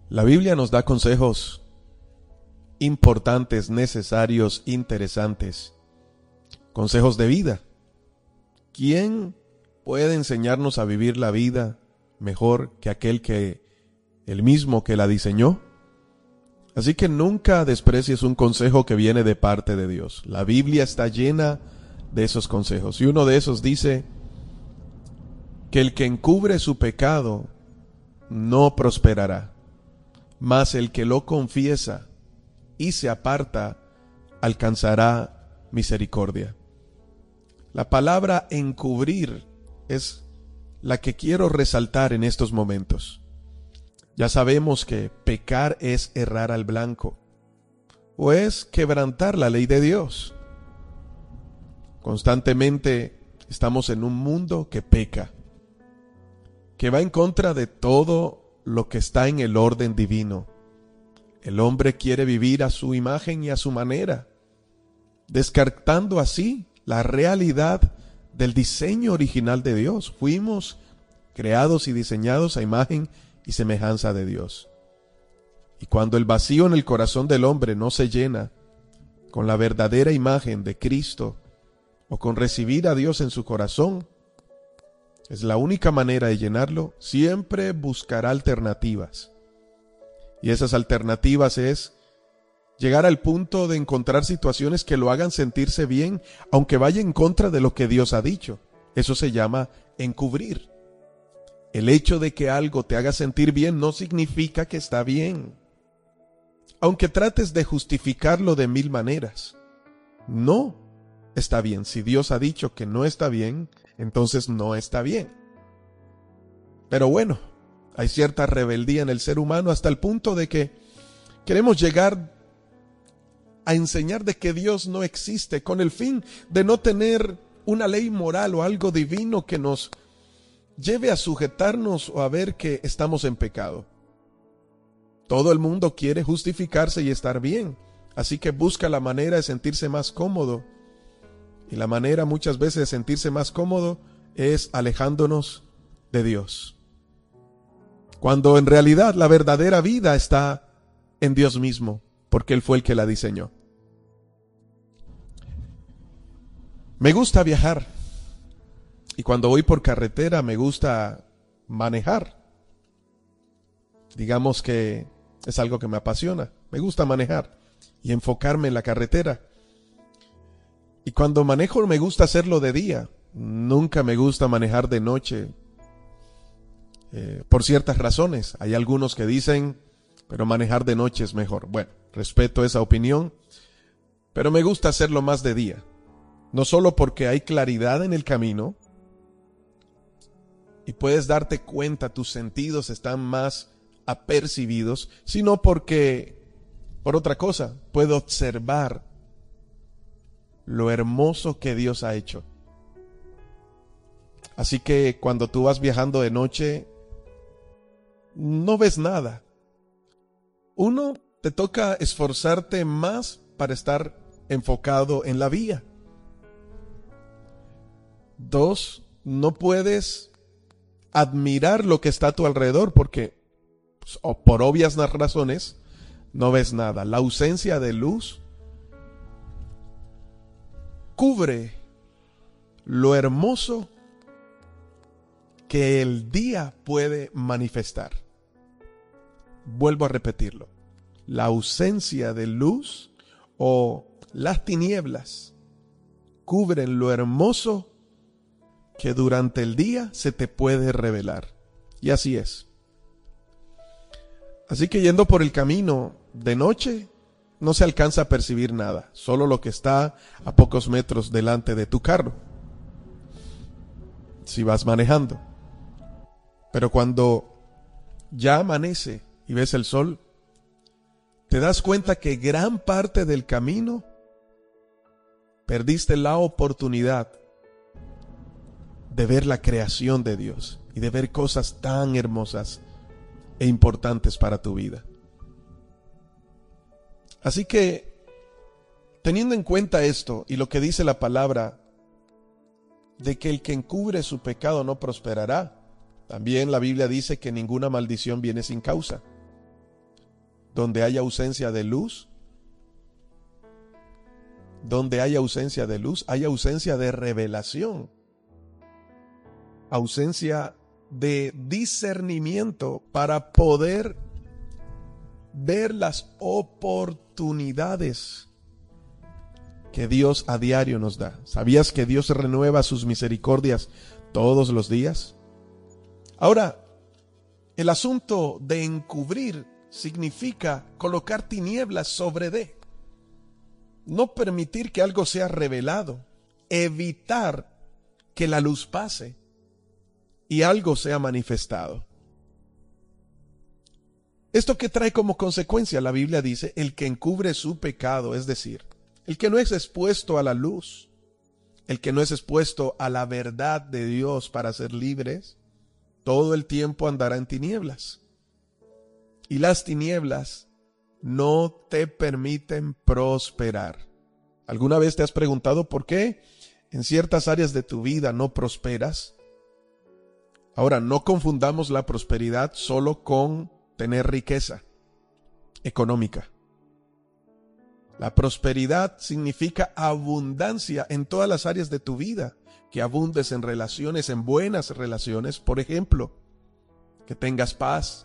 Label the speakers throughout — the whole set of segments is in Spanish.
Speaker 1: La Biblia nos da consejos importantes, necesarios, interesantes. Consejos de vida. ¿Quién puede enseñarnos a vivir la vida mejor que el mismo que la diseñó? Así que nunca desprecies un consejo que viene de parte de Dios. La Biblia está llena de esos consejos. Y uno de esos dice que el que encubre su pecado no prosperará, mas el que lo confiesa y se aparta alcanzará misericordia. La palabra encubrir es la que quiero resaltar en estos momentos. Ya sabemos que pecar es errar al blanco, o es quebrantar la ley de Dios. Constantemente estamos en un mundo que peca, que va en contra de todo lo que está en el orden divino. El hombre quiere vivir a su imagen y a su manera, descartando así la realidad del diseño original de Dios. Fuimos creados y diseñados a imagen y semejanza de Dios. Y cuando el vacío en el corazón del hombre no se llena con la verdadera imagen de Cristo o con recibir a Dios en su corazón, es la única manera de llenarlo. Siempre buscará alternativas. Y esas alternativas es llegar al punto de encontrar situaciones que lo hagan sentirse bien, aunque vaya en contra de lo que Dios ha dicho. Eso se llama encubrir. El hecho de que algo te haga sentir bien no significa que está bien. Aunque trates de justificarlo de mil maneras, no está bien. Si Dios ha dicho que no está bien, entonces no está bien. Pero bueno, hay cierta rebeldía en el ser humano hasta el punto de que queremos llegar a enseñar de que Dios no existe, con el fin de no tener una ley moral o algo divino que nos lleve a sujetarnos o a ver que estamos en pecado. Todo el mundo quiere justificarse y estar bien, así que busca la manera de sentirse más cómodo. Y la manera muchas veces de sentirse más cómodo es alejándonos de Dios, cuando en realidad la verdadera vida está en Dios mismo, porque Él fue el que la diseñó. Me gusta viajar, y cuando voy por carretera me gusta manejar. Digamos que es algo que me apasiona. Me gusta manejar y enfocarme en la carretera. Y cuando manejo me gusta hacerlo de día. Nunca me gusta manejar de noche. Por ciertas razones. Hay algunos que dicen, pero manejar de noche es mejor. Bueno, respeto esa opinión, pero me gusta hacerlo más de día. No solo porque hay claridad en el camino y puedes darte cuenta, tus sentidos están más apercibidos, sino porque, por otra cosa, puedo observar lo hermoso que Dios ha hecho. Así que cuando tú vas viajando de noche, no ves nada. Uno, te toca esforzarte más para estar enfocado en la vía. Dos, no puedes admirar lo que está a tu alrededor porque, o por obvias razones, no ves nada. La ausencia de luz cubre lo hermoso que el día puede manifestar. Vuelvo a repetirlo. La ausencia de luz o las tinieblas cubren lo hermoso que durante el día se te puede revelar. Y así es. Así que yendo por el camino de noche, no se alcanza a percibir nada, solo lo que está a pocos metros delante de tu carro, si vas manejando. Pero cuando ya amanece y ves el sol, te das cuenta que gran parte del camino perdiste la oportunidad de ver la creación de Dios y de ver cosas tan hermosas e importantes para tu vida. Así que, teniendo en cuenta esto y lo que dice la palabra de que el que encubre su pecado no prosperará, también la Biblia dice que ninguna maldición viene sin causa. donde hay ausencia de luz, donde hay ausencia de luz, hay ausencia de revelación, ausencia de discernimiento para poder ver las oportunidades que Dios a diario nos da. ¿Sabías que Dios renueva sus misericordias todos los días? Ahora, el asunto de encubrir significa colocar tinieblas sobre de. No permitir que algo sea revelado, evitar que la luz pase y algo sea manifestado. Esto que trae como consecuencia, la Biblia dice, el que encubre su pecado, es decir, el que no es expuesto a la luz, el que no es expuesto a la verdad de Dios para ser libres, todo el tiempo andará en tinieblas. Y las tinieblas no te permiten prosperar. ¿Alguna vez te has preguntado por qué en ciertas áreas de tu vida no prosperas? Ahora, no confundamos la prosperidad solo con tener riqueza económica. La prosperidad significa abundancia en todas las áreas de tu vida, que abundes en relaciones, en buenas relaciones, por ejemplo, que tengas paz,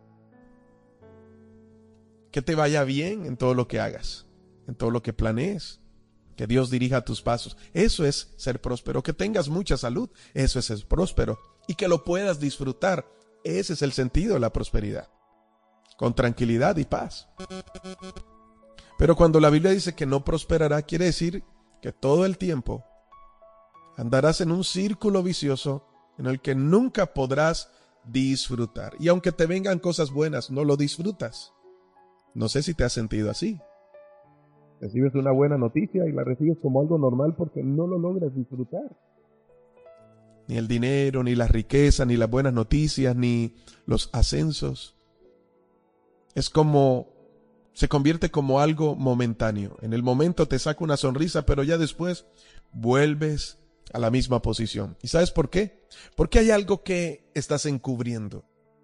Speaker 1: que te vaya bien en todo lo que hagas, en todo lo que planees, que Dios dirija tus pasos. Eso es ser próspero. Que tengas mucha salud, eso es ser próspero. Y que lo puedas disfrutar, ese es el sentido de la prosperidad, con tranquilidad y paz. Pero cuando la Biblia dice que no prosperará, quiere decir que todo el tiempo andarás en un círculo vicioso en el que nunca podrás disfrutar. Y aunque te vengan cosas buenas, no lo disfrutas. No sé si te has sentido así. Recibes una buena noticia y la recibes como algo normal porque no lo logras disfrutar. Ni el dinero, ni la riqueza, ni las buenas noticias, ni los ascensos. Es como, se convierte como algo momentáneo. En el momento te saca una sonrisa, pero ya después vuelves a la misma posición. ¿Y sabes por qué? Porque hay algo que estás encubriendo.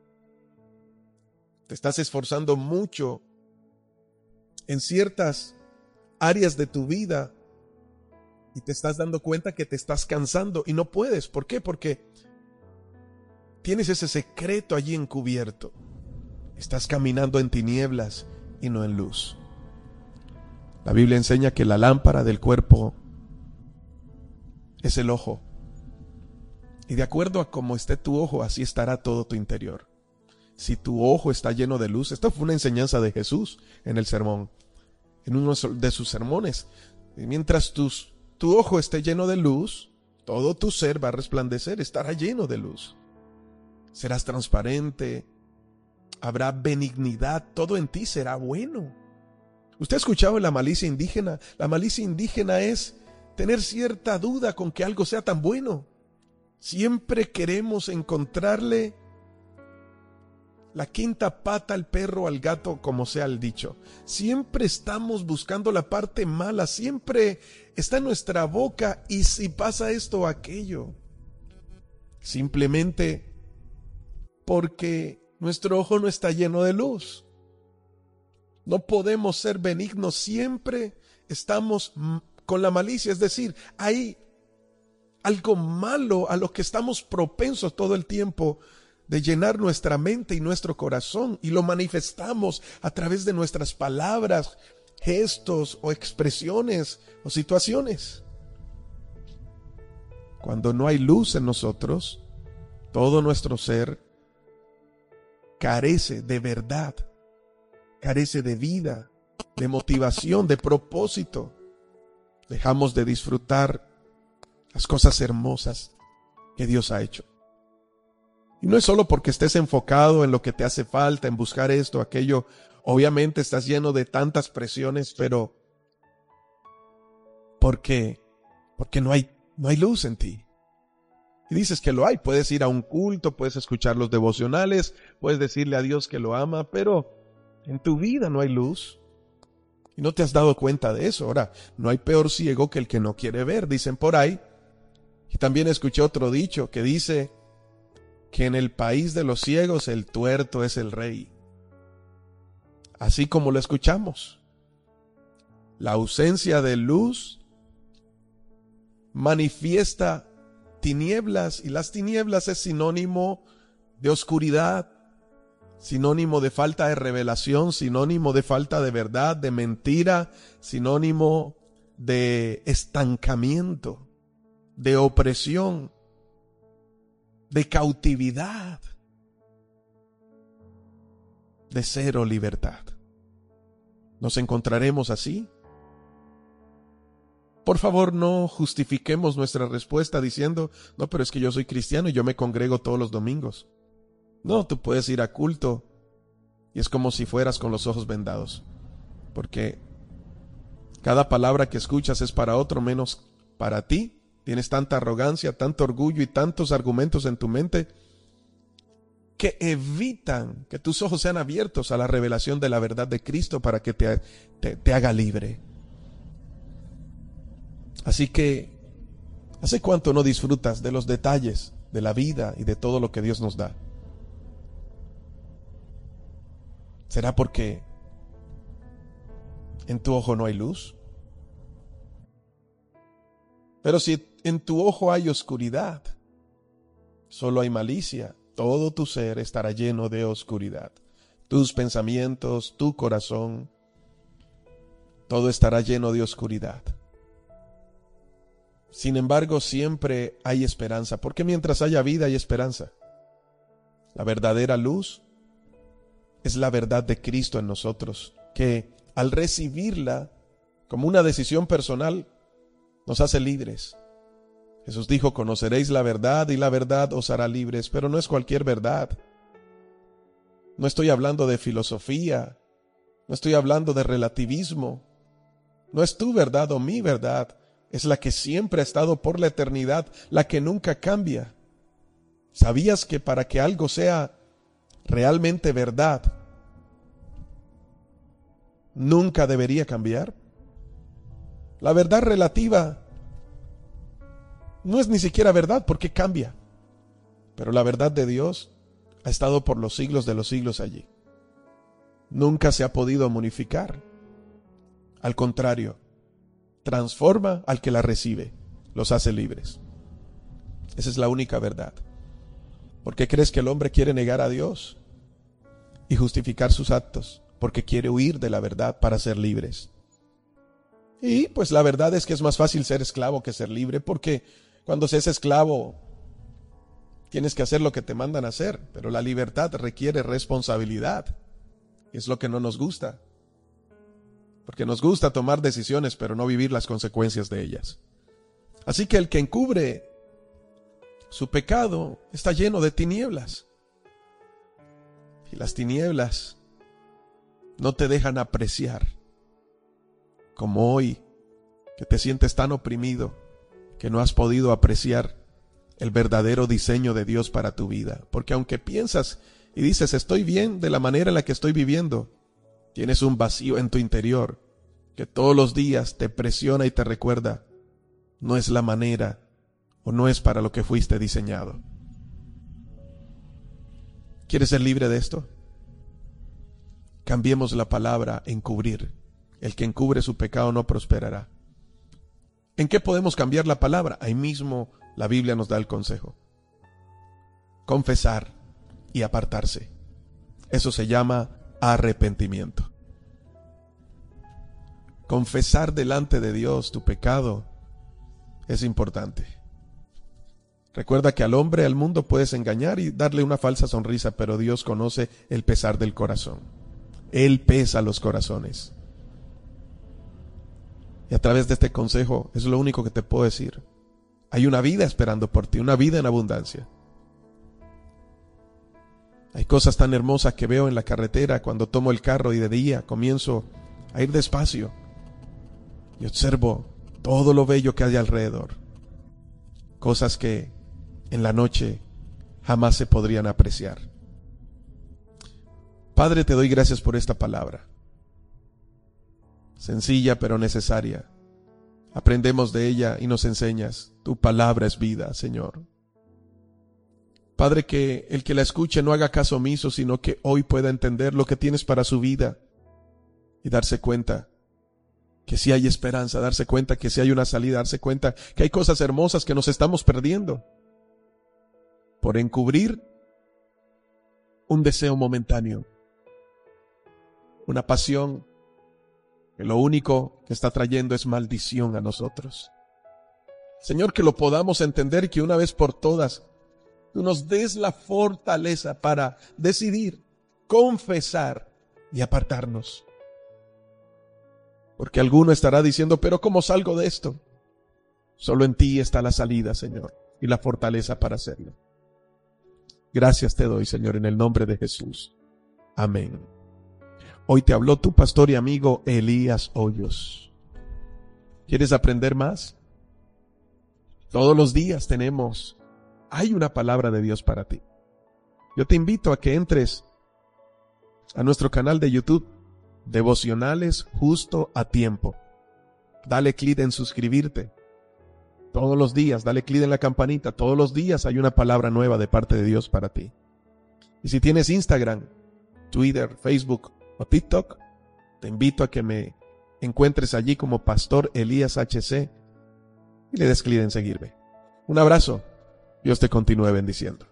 Speaker 1: Te estás esforzando mucho en ciertas áreas de tu vida y te estás dando cuenta que te estás cansando y no puedes. ¿Por qué? Porque tienes ese secreto allí encubierto. Estás caminando en tinieblas y no en luz. La Biblia enseña que la lámpara del cuerpo es el ojo. Y de acuerdo a cómo esté tu ojo, así estará todo tu interior. Si tu ojo está lleno de luz, esta fue una enseñanza de Jesús en el sermón, en uno de sus sermones. Y mientras tu ojo esté lleno de luz, todo tu ser va a resplandecer, estará lleno de luz. Serás transparente, habrá benignidad, todo en ti será bueno. ¿Usted ha escuchado la malicia indígena? La malicia indígena es tener cierta duda con que algo sea tan bueno. Siempre queremos encontrarle la quinta pata al perro, al gato, como sea el dicho. Siempre estamos buscando la parte mala, siempre está en nuestra boca y si pasa esto o aquello. Simplemente porque nuestro ojo no está lleno de luz. No podemos ser benignos, siempre estamos con la malicia, es decir, hay algo malo a lo que estamos propensos todo el tiempo de llenar nuestra mente y nuestro corazón, y lo manifestamos a través de nuestras palabras, gestos o expresiones o situaciones. Cuando no hay luz en nosotros, todo nuestro ser carece de verdad, carece de vida, de motivación, de propósito. Dejamos de disfrutar las cosas hermosas que Dios ha hecho. Y no es solo porque estés enfocado en lo que te hace falta, en buscar esto, aquello. Obviamente estás lleno de tantas presiones, pero porque no hay luz en ti. Y dices que lo hay. Puedes ir a un culto, puedes escuchar los devocionales, puedes decirle a Dios que lo ama, pero en tu vida no hay luz. Y no te has dado cuenta de eso. Ahora, no hay peor ciego que el que no quiere ver, dicen por ahí. Y también escuché otro dicho que dice que en el país de los ciegos el tuerto es el rey. así como lo escuchamos. La ausencia de luz manifiesta tinieblas, y las tinieblas es sinónimo de oscuridad, sinónimo de falta de revelación, sinónimo de falta de verdad, de mentira, sinónimo de estancamiento, de opresión, de cautividad, de cero libertad. ¿Nos encontraremos así? Por favor, no justifiquemos nuestra respuesta diciendo, no, pero es que yo soy cristiano y yo me congrego todos los domingos. No, tú puedes ir a culto y es como si fueras con los ojos vendados, porque cada palabra que escuchas es para otro menos para ti. Tienes tanta arrogancia, tanto orgullo y tantos argumentos en tu mente que evitan que tus ojos sean abiertos a la revelación de la verdad de Cristo para que te haga libre. Así que, ¿hace cuánto no disfrutas de los detalles de la vida y de todo lo que Dios nos da? ¿Será porque en tu ojo no hay luz? Pero si en tu ojo hay oscuridad, solo hay malicia, todo tu ser estará lleno de oscuridad. Tus pensamientos, tu corazón, todo estará lleno de oscuridad. Sin embargo, siempre hay esperanza, porque mientras haya vida hay esperanza. La verdadera luz es la verdad de Cristo en nosotros, que al recibirla como una decisión personal, nos hace libres. Jesús dijo, conoceréis la verdad y la verdad os hará libres, pero no es cualquier verdad. No estoy hablando de filosofía, no estoy hablando de relativismo. No es tu verdad o mi verdad, es la que siempre ha estado por la eternidad, la que nunca cambia. ¿Sabías que para que algo sea realmente verdad, nunca debería cambiar? La verdad relativa no es ni siquiera verdad porque cambia, pero la verdad de Dios ha estado por los siglos de los siglos allí. Nunca se ha podido modificar. Al contrario, transforma al que la recibe, los hace libres. Esa es la única verdad. ¿Por qué crees que el hombre quiere negar a Dios y justificar sus actos? Porque quiere huir de la verdad para ser libres. Y pues la verdad es que es más fácil ser esclavo que ser libre, porque cuando se es esclavo tienes que hacer lo que te mandan hacer, pero la libertad requiere responsabilidad. Y es lo que no nos gusta. Porque nos gusta tomar decisiones, pero no vivir las consecuencias de ellas. Así que el que encubre su pecado está lleno de tinieblas. Y las tinieblas no te dejan apreciar, como hoy, que te sientes tan oprimido que no has podido apreciar el verdadero diseño de Dios para tu vida. Porque aunque piensas y dices, estoy bien de la manera en la que estoy viviendo, tienes un vacío en tu interior que todos los días te presiona y te recuerda, no es la manera o no es para lo que fuiste diseñado. ¿Quieres ser libre de esto? Cambiemos la palabra encubrir. El que encubre su pecado no prosperará. ¿En qué podemos cambiar la palabra? Ahí mismo la Biblia nos da el consejo. Confesar y apartarse. Eso se llama arrepentimiento. Confesar delante de Dios tu pecado es importante. Recuerda que al hombre, al mundo puedes engañar y darle una falsa sonrisa, pero Dios conoce el pesar del corazón. Él pesa los corazones. Y a través de este consejo es lo único que te puedo decir. Hay una vida esperando por ti, una vida en abundancia. Hay cosas tan hermosas que veo en la carretera cuando tomo el carro y de día comienzo a ir despacio y observo todo lo bello que hay alrededor. Cosas que en la noche jamás se podrían apreciar. Padre, te doy gracias por esta palabra. Sencilla pero necesaria. Aprendemos de ella y nos enseñas. Tu palabra es vida, Señor. Padre, que el que la escuche no haga caso omiso, sino que hoy pueda entender lo que tienes para su vida y darse cuenta que sí hay esperanza, darse cuenta que sí hay una salida, darse cuenta que hay cosas hermosas que nos estamos perdiendo por encubrir un deseo momentáneo, una pasión que lo único que está trayendo es maldición a nosotros. Señor, que lo podamos entender y que una vez por todas tú nos des la fortaleza para decidir, confesar y apartarnos. Porque alguno estará diciendo, pero ¿cómo salgo de esto? Solo en ti está la salida, Señor, y la fortaleza para hacerlo. Gracias te doy, Señor, en el nombre de Jesús. Amén. Hoy te habló tu pastor y amigo Elías Hoyos. ¿Quieres aprender más? Todos los días hay una palabra de Dios para ti. Yo te invito a que entres a nuestro canal de YouTube, Devocionales Justo a Tiempo. Dale clic en suscribirte. Todos los días, dale clic en la campanita. Todos los días hay una palabra nueva de parte de Dios para ti. Y si tienes Instagram, Twitter, Facebook o TikTok, te invito a que me encuentres allí como Pastor Elías HC y le des clic en seguirme. Un abrazo. Dios te continúe bendiciendo.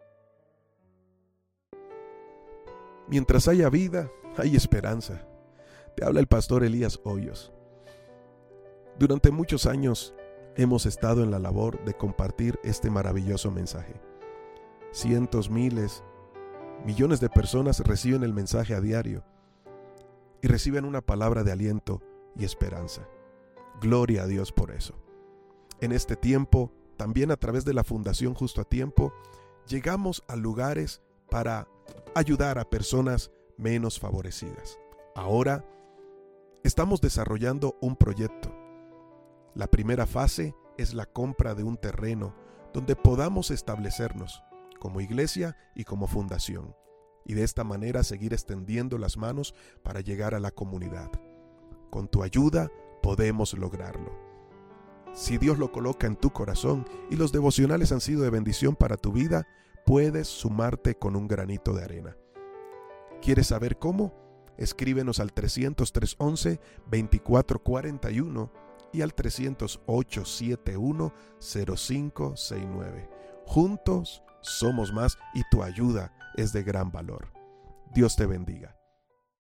Speaker 1: Mientras haya vida, hay esperanza. Te habla el pastor Elías Hoyos. Durante muchos años hemos estado en la labor de compartir este maravilloso mensaje. Cientos, miles, millones de personas reciben el mensaje a diario y reciben una palabra de aliento y esperanza. Gloria a Dios por eso. En este tiempo, también a través de la Fundación Justo a Tiempo, llegamos a lugares para ayudar a personas menos favorecidas. Ahora estamos desarrollando un proyecto. La primera fase es la compra de un terreno donde podamos establecernos como iglesia y como fundación, y de esta manera seguir extendiendo las manos para llegar a la comunidad. Con tu ayuda podemos lograrlo. Si Dios lo coloca en tu corazón y los devocionales han sido de bendición para tu vida, puedes sumarte con un granito de arena. ¿Quieres saber cómo? Escríbenos al 300-311-2441 y al 300-871-0569. Juntos somos más y tu ayuda es de gran valor. Dios te bendiga.